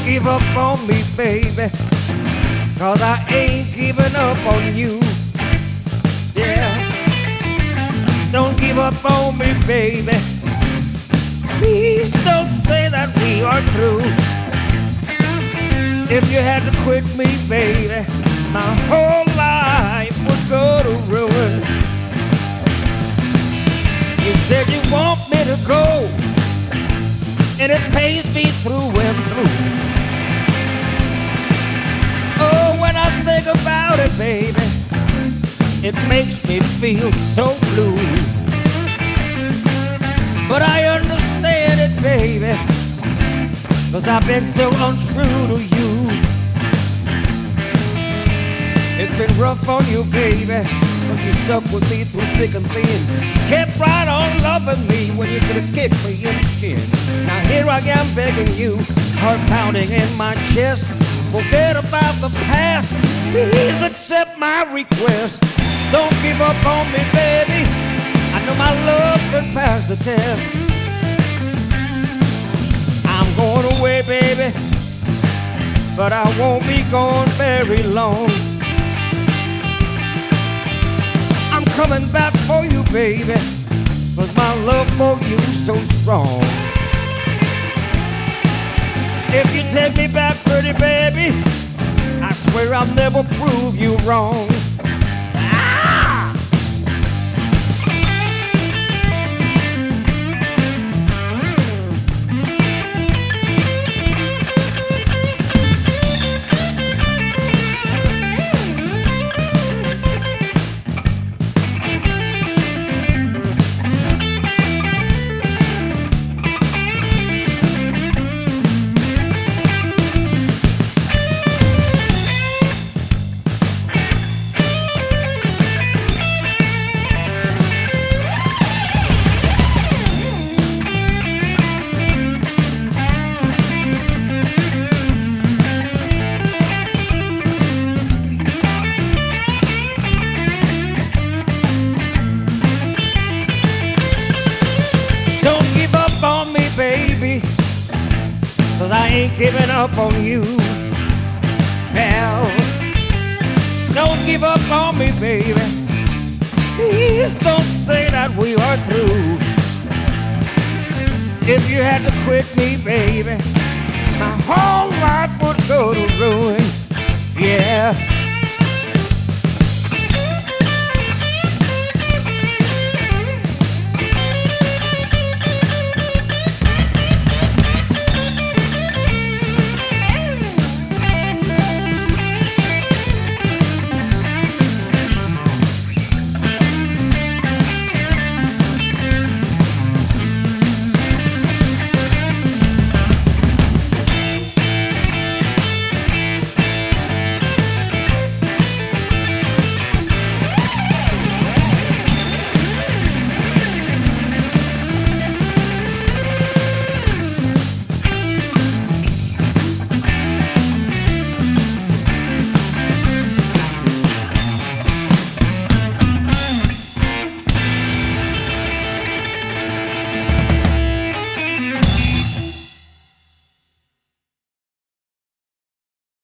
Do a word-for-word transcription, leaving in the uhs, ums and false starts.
give up on me, baby, 'cause I ain't giving up on you. Yeah, don't give up on me, baby. Please don't say that we are through. If you had to quit me, baby, my whole life would go to ruin. You said you want me to go, and it pays me through and through. Oh, when I think about it, baby, it makes me feel so blue. But I understand it, baby, 'cause I've been so untrue to you. It's been rough on you, baby, but you stuck with me through thick and thin. You kept right on loving me when you could have kicked me in the skin. Now here I am begging you, heart pounding in my chest. Forget about the past, please accept my request. Don't give up on me, baby, I know my love can pass the test. I'm going away, baby, but I won't be gone very long. I'm coming back for you, baby, 'cause my love for you's so strong. If you take me back, pretty baby, I swear I'll never prove you wrong. Baby, 'cause I ain't giving up on you. Well, don't give up on me, baby. Please don't say that we are through. If you had to quit me, baby, my whole life would go to ruin. Yeah.